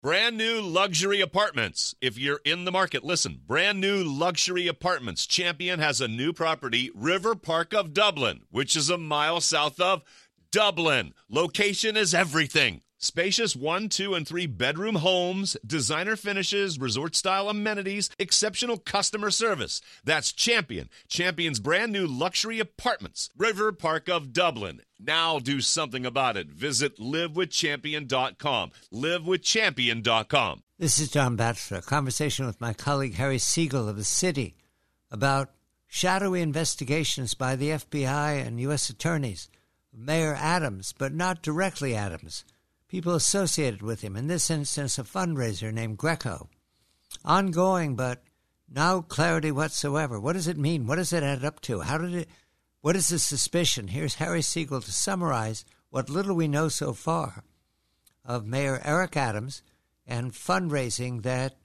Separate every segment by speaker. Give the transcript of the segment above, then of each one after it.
Speaker 1: Brand new luxury apartments. If you're in the market, listen. Brand new luxury apartments. Champion has a new property, River Park of Dublin, which is a mile south of Dublin. Location is everything. Spacious 1, 2, and 3 bedroom homes, designer finishes, resort-style amenities, exceptional customer service. That's Champion. Champion's brand new luxury apartments, River Park of Dublin. Now do something about it. Visit livewithchampion.com. Livewithchampion.com.
Speaker 2: This is John Batchelor. A conversation with my colleague Harry Siegel of The City about shadowy investigations by the FBI and U.S. attorneys of Mayor Adams, but not directly Adams. People associated with him, in this instance a fundraiser named Greco. Ongoing, but no clarity whatsoever. What does it mean? What does it add up to? What is the suspicion? Here's Harry Siegel to summarize what little we know so far of Mayor Eric Adams and fundraising that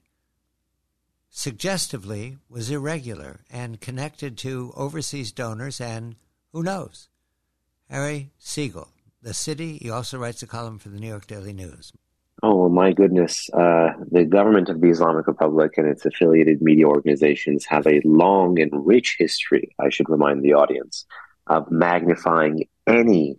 Speaker 2: suggestively was irregular and connected to overseas donors and who knows. Harry Siegel. The City. He also writes a column for the New York Daily News.
Speaker 3: Oh, my goodness. The government of the Islamic Republic and its affiliated media organizations have a long and rich history, I should remind the audience, of magnifying any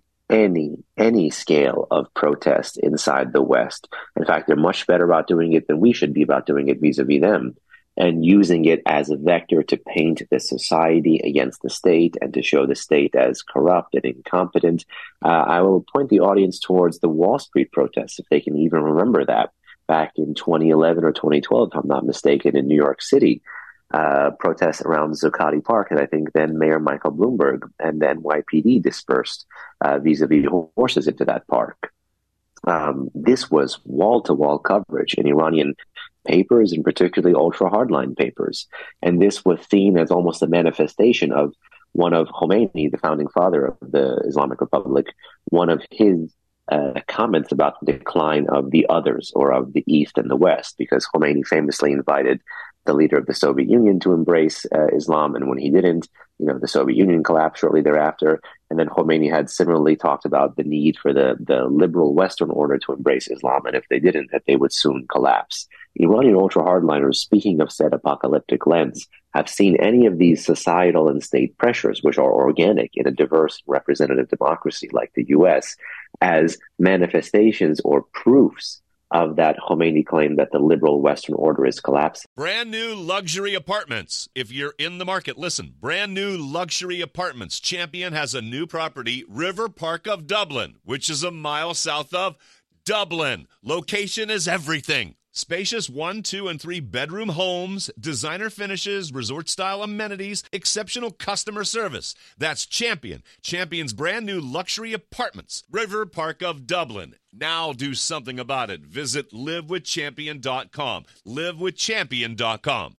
Speaker 3: scale of protest inside the West. In fact, they're much better about doing it than we should be about doing it vis-a-vis them, and using it as a vector to paint the society against the state and to show the state as corrupt and incompetent. I will point the audience towards the Wall Street protests, if they can even remember that, back in 2011 or 2012, if I'm not mistaken, in New York City. Protests around Zuccotti Park, and I think then Mayor Michael Bloomberg and the NYPD dispersed vis-a-vis horses into that park. This was wall-to-wall coverage in Iranian papers, and particularly ultra-hardline papers. And this was seen as almost a manifestation of one of Khomeini, the founding father of the Islamic Republic, one of his comments about the decline of the others, or of the East and the West, because Khomeini famously invited the leader of the Soviet Union to embrace Islam, and when he didn't, the Soviet Union collapsed shortly thereafter. And then Khomeini had similarly talked about the need for the liberal Western order to embrace Islam, and if they didn't, that they would soon collapse. Iranian ultra-hardliners, speaking of said apocalyptic lens, have seen any of these societal and state pressures, which are organic in a diverse representative democracy like the U.S., as manifestations or proofs of that Khomeini claim that the liberal Western order is collapsing.
Speaker 1: Brand new luxury apartments. If you're in the market, listen. Brand new luxury apartments. Champion has a new property, River Park of Dublin, which is a mile south of Dublin. Location is everything. Spacious 1, 2, and 3 bedroom homes, designer finishes, resort-style amenities, exceptional customer service. That's Champion. Champion's brand new luxury apartments, River Park of Dublin. Now do something about it. Visit livewithchampion.com. Livewithchampion.com.